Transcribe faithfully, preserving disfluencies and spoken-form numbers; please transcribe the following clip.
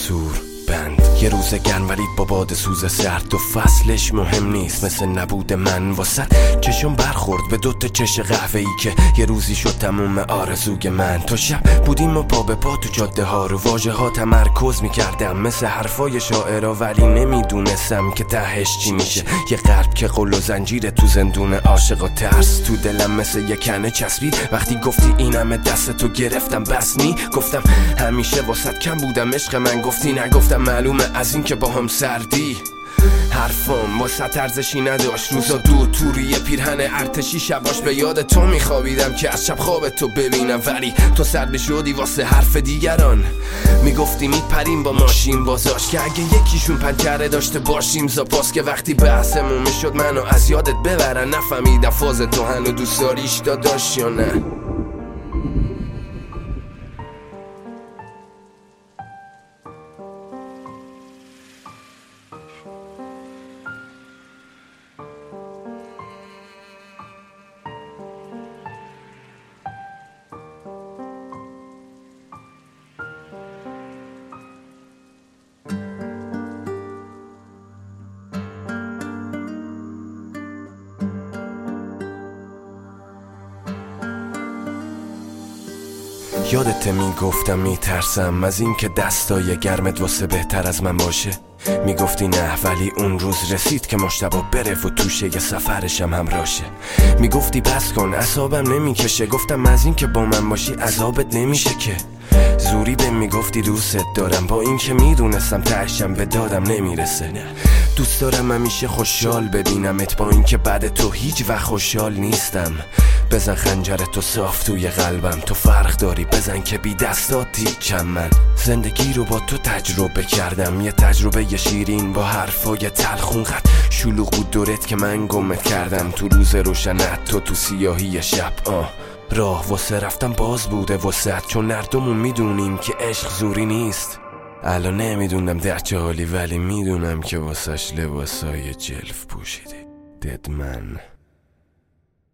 سور بند. یه روز گرم ولی با باد سوز سرد و فصلش مهم نیست مثل نبود من. واسه چشم برخورد به دوتا چش قهوه‌ای که یه روزی شد تموم آرزوی من. تا شب بودیم و پا به پا تو جاده ها رو واژه ها تمرکز میکردم مثل حرفای شاعرها، ولی نمیدونستم که تهش چی میشه. یه قلب که قل و زنجیره تو زندون عاشق و ترس تو دلم مثل یه کنه چسبید. وقتی گفتی اینمه دست تو گرفتم بس نی، گفتم همیشه واسط کم بودم عشق من. گفتی نگفتم معلومه از این که با هم سردی. حرفم واسه ارزشی نداشت، روزا دو توری پیرهن ارتشی، شباش به یاد تو میخوابیدم که از شب خواب تو ببینم، ولی تو سر بشودی واسه حرف دیگران. میگفتی میپریم با ماشین بازاش که اگه یکیشون پنجره داشته باشیم زاپاس، که وقتی بحثمون میشد منو از یادت ببرن. نفهمیدم فاز تو هنو دوست داریش داداش یا نه. یادت میگفتم میترسم از این که دستای گرمت واسه بهتر از من باشه. میگفتی نه ولی اون روز رسید که مشتبه بره و توشه یه سفرشم همراشه. میگفتی بس کن اعصابم نمیکشه، گفتم از این که با من باشی عذابت نمیشه که. زوری به میگفتی دوست دارم با این که میدونستم تهشم به دادم نمیرسه. دوست دارم همیشه خوشحال ببینمت با این که بعد تو هیچ وقت خوشحال نیستم. بزن خنجرتو صاف توی قلبم، تو فرق داری بزن که بی دستاتی کم. من زندگی رو با تو تجربه کردم، یه تجربه یه شیرین با حرفای تلخون. قد شلوغ بود دورت که من گمت کردم تو روز روشنت، تو تو سیاهی شب. آه راه واسه رفتم باز بوده واسه، چون هردومون میدونیم که عشق زوری نیست. الان نمیدونم در چه حالی ولی میدونم که واسش لباسای جلف پوشیدی. ددمن